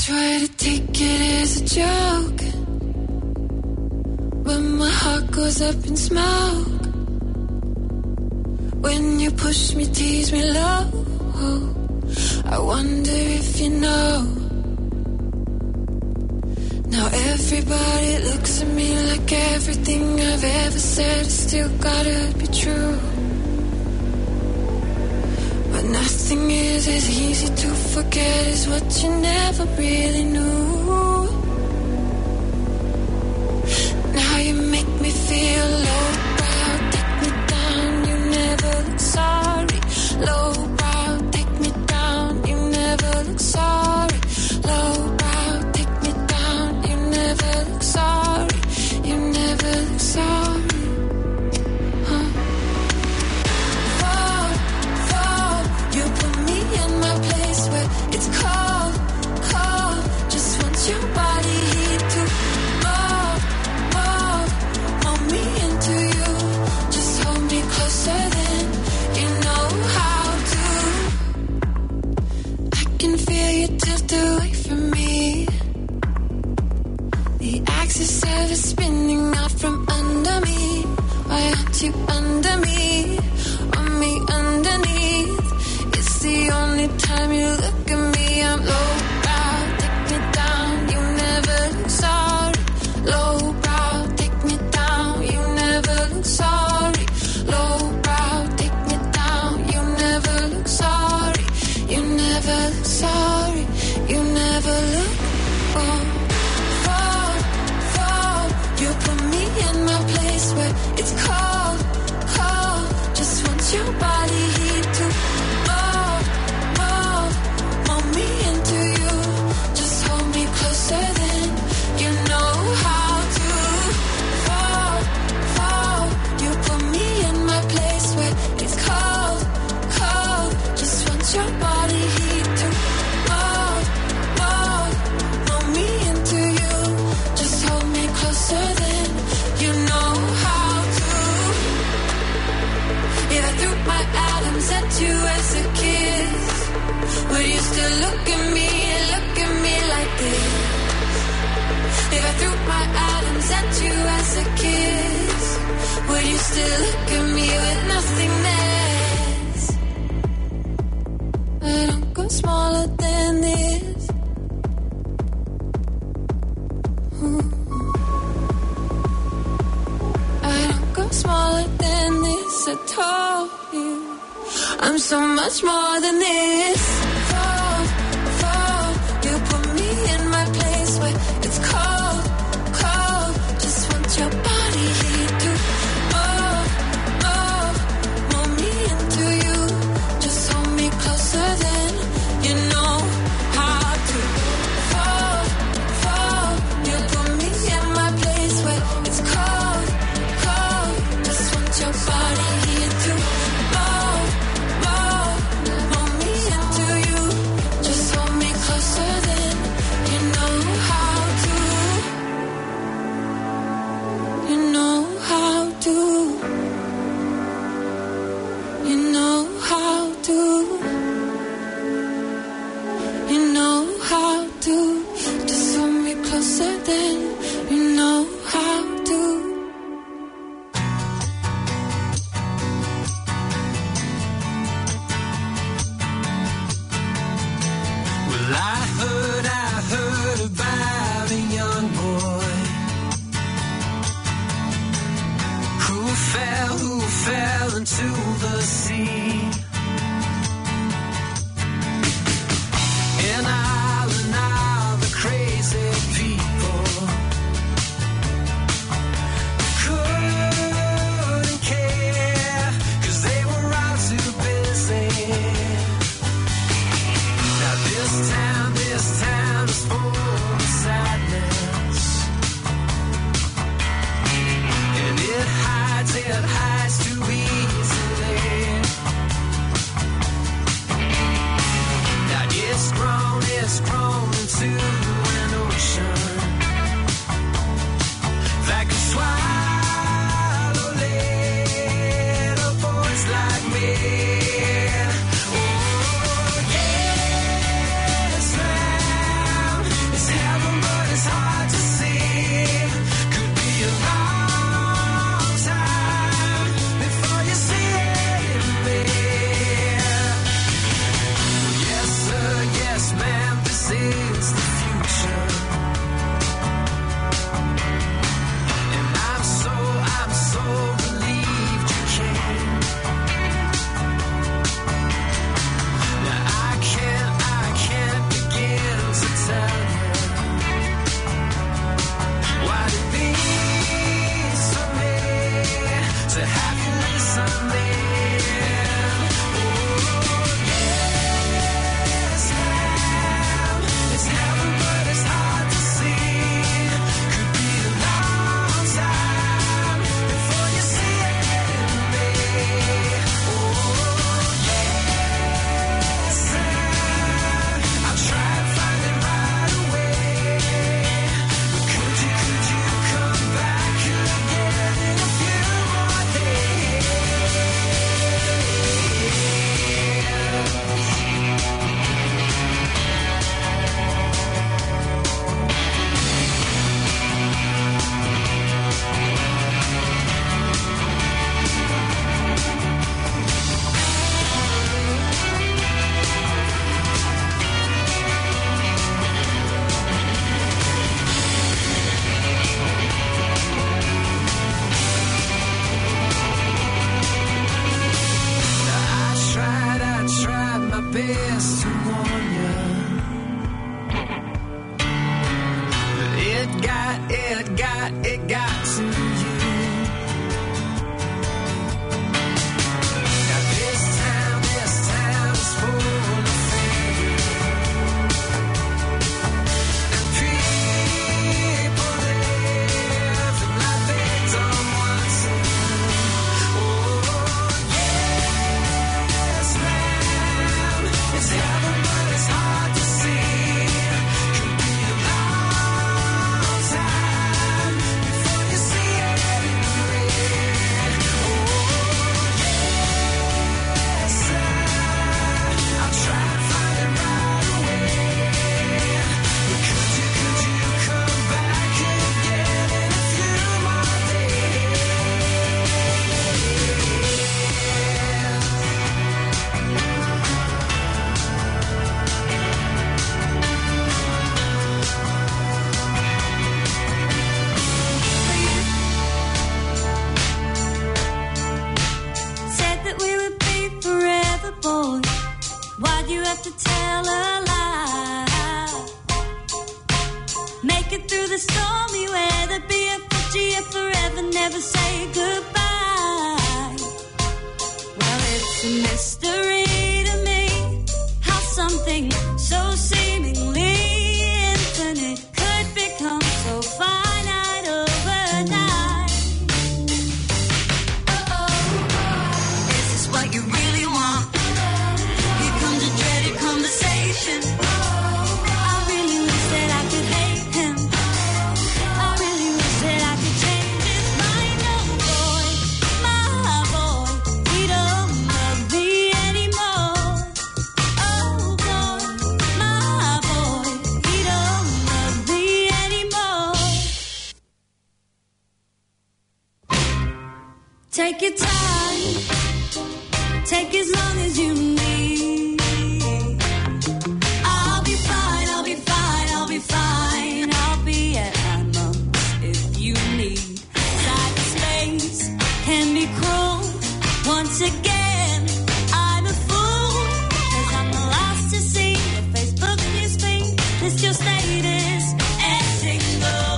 try to take it as a joke, but my heart goes up in smoke. When you push me, tease me low, I wonder if you know. Now everybody looks at me like everything I've ever said is still gotta be true. But nothing is as easy to forget as what you never really knew. Now you make me feel low brow, take me down, you never look sorry. Low brow, take me down, you never look sorry. Low brow, take me down, you never look sorry. You never look sorry. It's cold, cold, just want your body heat to move, move me into you. Just hold me closer than you know how to. I can feel you tilt away from me. The axis of it spinning out from under me. Why aren't you under me? On me underneath. It's the only time you look at me. I'm low brow, take me down, you never look sorry. Low brow, take me down, you never look sorry. Low brow, take me down, you never look sorry. You never look sorry. You never look fall. You put me in my place where it's cold, cold. Just want your body heat to me into you. Just hold me closer than you know how to. Fall. You put me in my place where it's cold, cold. Just want your body heat to mold me into you. Just hold me closer than you know how to. If I threw my atoms at you as a kid, would you still look at me like this? If I threw my atoms at you as a kiss, would you still look at me with nothingness? I don't go smaller than this. I don't go smaller than this. I told you I'm so much more than this. You put me in my place where it's cold, cold. Just want your body heat to move me into you. Just hold me closer than you know how to. Fall. You put me in my place where it's cold, cold. Just want your body heat to move me into you. never say goodbye. Well, it's a mystery to me how something so seemingly infinite could become so finite overnight. Is this what you really want? Here comes a dreaded conversation. I really wish that I could hate him. I really wish that I could change his mind. Oh boy, my boy, he don't love me anymore. Oh boy, my boy, he don't love me anymore. Take your time, take as long as you need. I'll be fine, I'll be fine, I'll be fine. I'll be at my mom's if you need. Cyberspace can be cruel. Once again, I'm a fool. 'Cause I'm the last to see your Facebook newsfeed. List your status and single.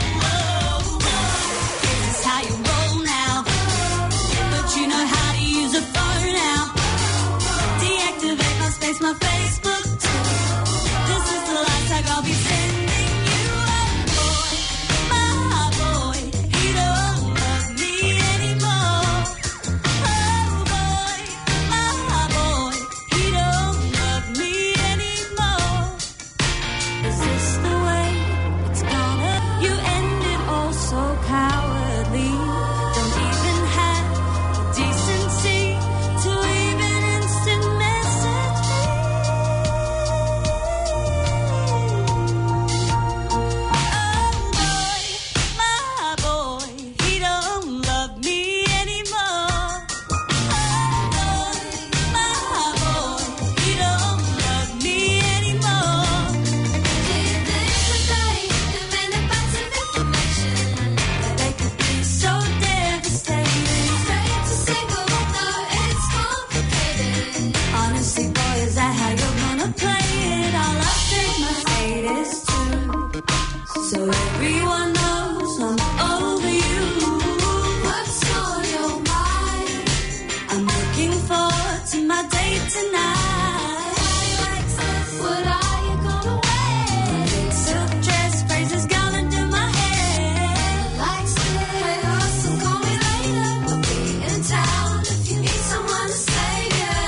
This is how you roll now. But you know how to use a phone now. Deactivate my space, my Facebook too. This is the last tag I'll be sending you. Oh boy, my boy, he don't love me anymore. Oh boy, my boy, he don't love me anymore. Is this the way it's gonna? You ended all so cowardly. Don't even have the decency to even instant message me. Oh boy, my boy, he don't love me anymore. Oh boy, my boy, he don't love me anymore. They could be so devastating. Honestly, boy, is that how you're gonna play it? I'll update my status too, so everyone knows I'm over you. What's on your mind? I'm looking forward to my date tonight. What are you gonna wear? Big silk dress, phrases gonna do my hair. Like stay, so call me later. I'll be in town if you need someone to stay.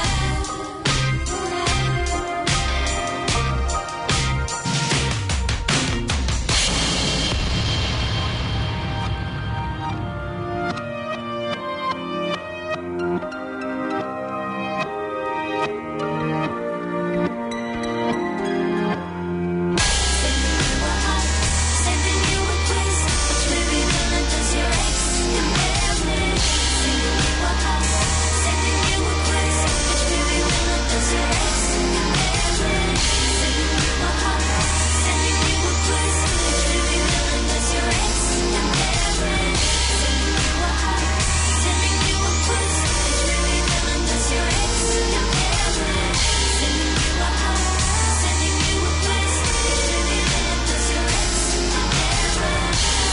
Sending you a quiz, which really gonna does your ex compare with? Sending you a hug, sending you a quiz, which really gonna does your ex compare with? Sending you a hug, sending you a quiz, which really gonna does your ex compare with? Sending you a hug, sending you a quiz, which really gonna does your ex compare with? Sending you a hug, sending you a quiz, which really gonna does your ex compare with?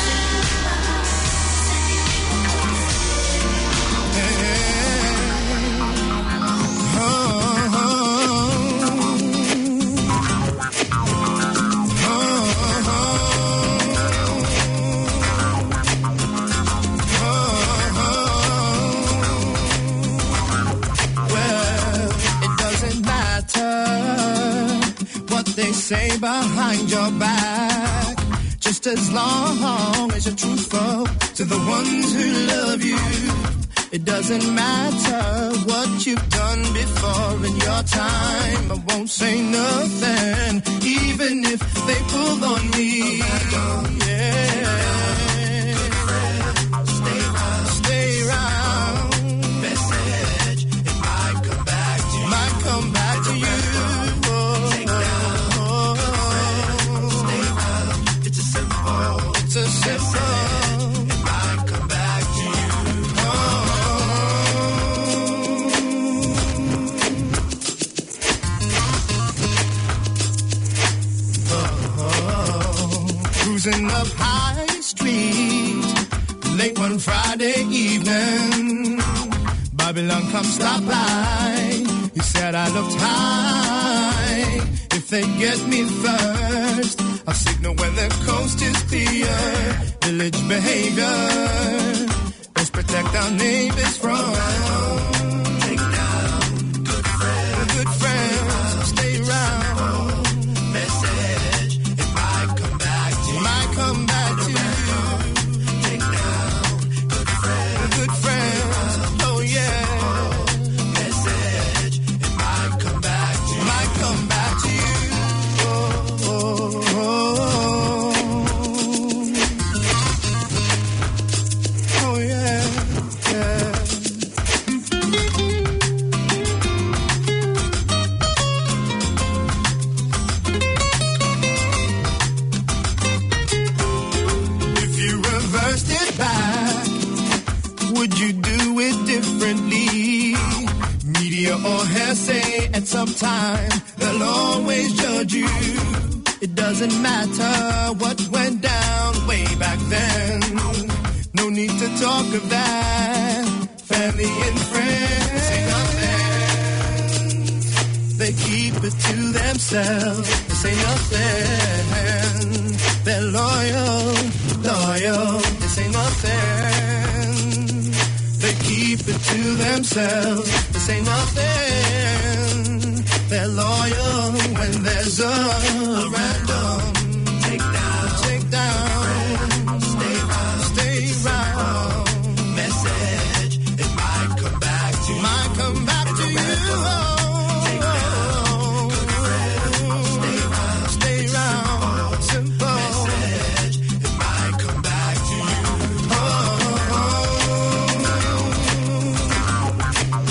Well, it doesn't matter what they say behind your back, just as long as you're truthful to the ones who love you. It doesn't matter what you've done before in your time. I won't say nothing, even if they pull on me. Yeah. Stay around. Message, it might come back to you. Might come back to you. It's a simple. It's a simple. It might come back to you. Cruising up High Street, Late one Friday evening, Babylon come stop by. He said I looked high. If they get me first, I'll signal when the coast is clear. Village behavior, let's protect our neighbors from. Take down good friends. Good friends, stay around. Message, it might come back to you. Might come back to you. Take down good friends. Good friends, oh yeah. Message, it might come back to you. Might come back to you. Or hearsay at some time, they'll always judge you. It doesn't matter what went down way back then. No need to talk of that. Family and friends say nothing. They keep it to themselves. They say nothing. They're loyal, loyal. They say nothing. They keep it to themselves. They say nothing. They're loyal when there's a random take down, stay round. Message, it might come back to you. Might come back to you. Take down, good friends, stay round. Simple. Message, it might come back to you.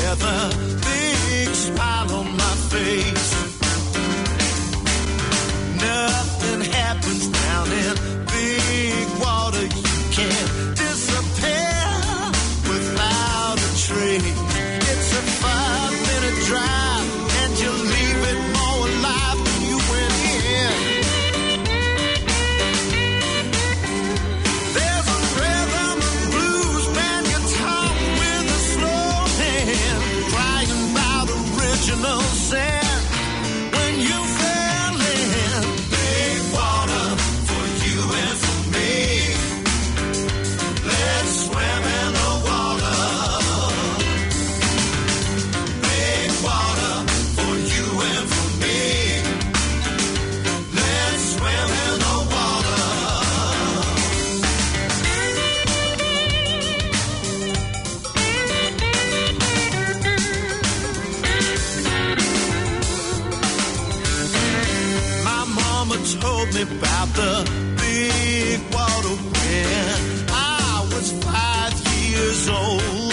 weather, big smile on my face. Nothing happens down in big water. You can't disappear without a trace. It's a 5-minute drive, and you leave it more alive than you went in. There's a rhythm of blues, man, guitar with a slow hand, crying about original sin. When you fell in big water for you and for me, let's swim in the water. Big water for you and for me, let's swim in the water. My mama told me about the big water when I was 5 years old.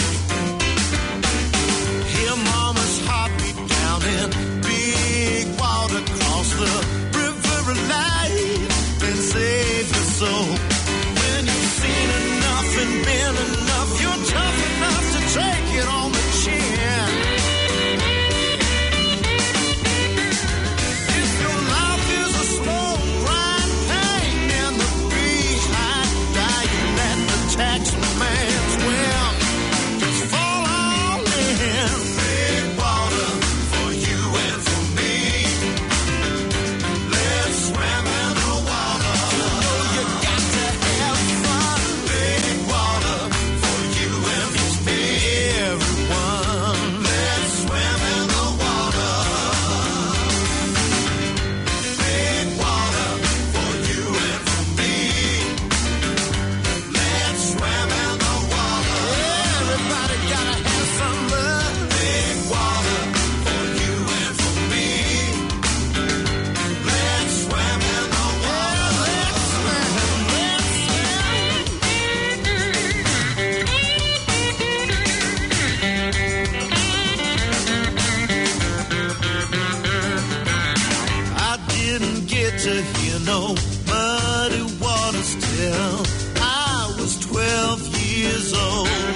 Hear mama's heartbeat down in big water, cross the river of life and save your soul. When you've seen enough and been enough, you're tough enough to take it on the chin. If your life is a slow grind, pain in the behind, dying at the tax man swim. Just fall on in. Big water for you and for me. Let's swim in the water. You know you got to have fun. Big water for you and for me. Everyone, let's swim in the water. Big water for you and for me. Let's swim in the water. Everybody gotta have some love. Big water for you and for me. Let's swim in the water. Let's swim. I didn't get to hear no muddy waters till I was 12 years old.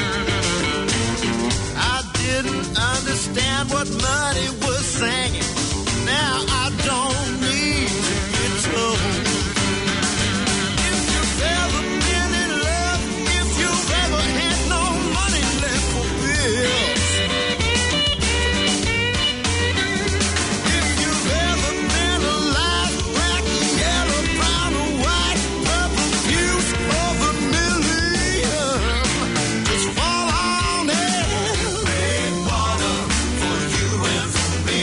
I didn't understand what Muddy was singing. Now I don't need to get told. If you've ever been in love, if you've ever had no money left for bills, if you've ever been alive, black, yellow, brown, or white, purple hues or vermilion, just fall on in. Big water for you and for me.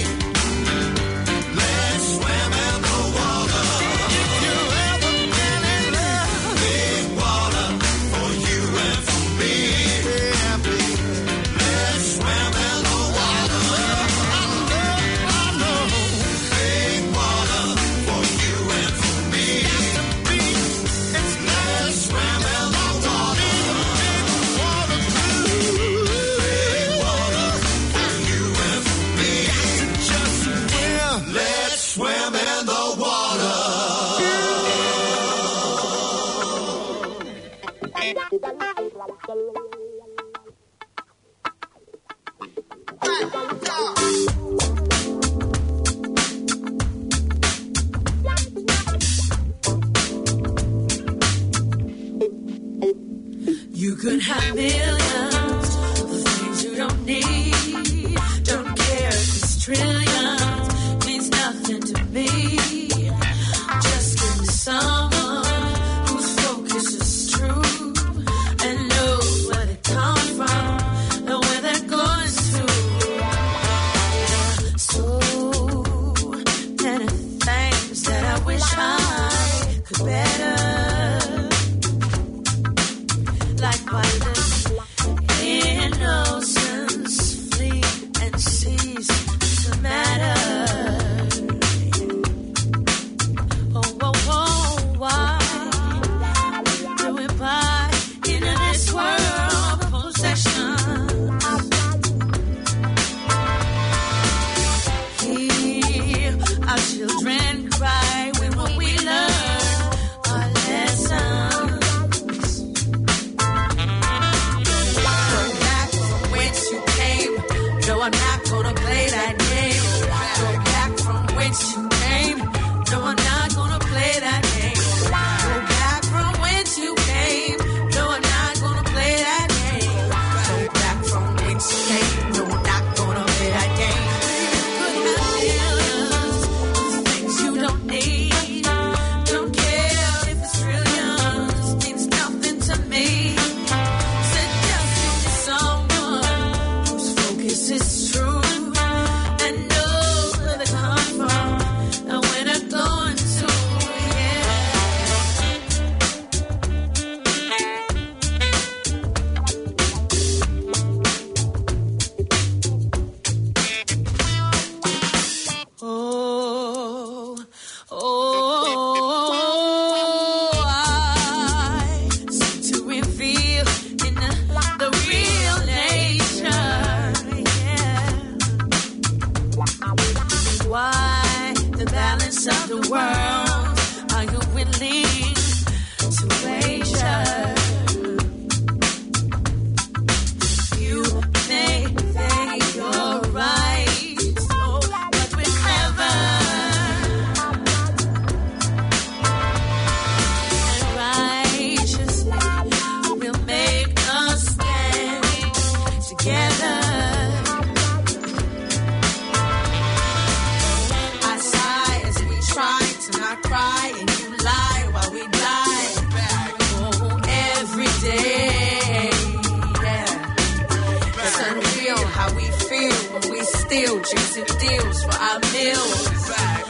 Let's swim in the water. If you've ever been in love, big water for you and for me. Yeah, baby. Let's swim in the water. I know. Big water for you and for me. It's let's swim in the water. Big water blue. Big water for you and for me. Got to just swim. Let's swim in the water. You could have millions of things you don't need. Don't care if it's trillions, means nothing to me. Just give me someone whose focus is true and knows where they come from and where they're going to. So many things that I wish I could better. Like wildest innocence I'm not gonna play that game. Go back from whence you came. No, I'm not gonna play that game. Go back from whence you came. No, I'm not gonna play that game. Go back from whence you came. No, I'm not gonna play that game. You could have millions of things you don't need. Don't care if it's trillions. Means nothing to me. Said yes to someone whose focus is true and knows where they come from and where they're going to. I seem to reveal in the real nature, yeah. Why the balance of the world are you willing to wager? You may think you're right, oh, but we're clever and righteous. We'll make us stand together. I sigh as we try to not cry, and you lie while we die. Oh, every day, yeah. It's unreal how we feel when we still chasing deals for our meals.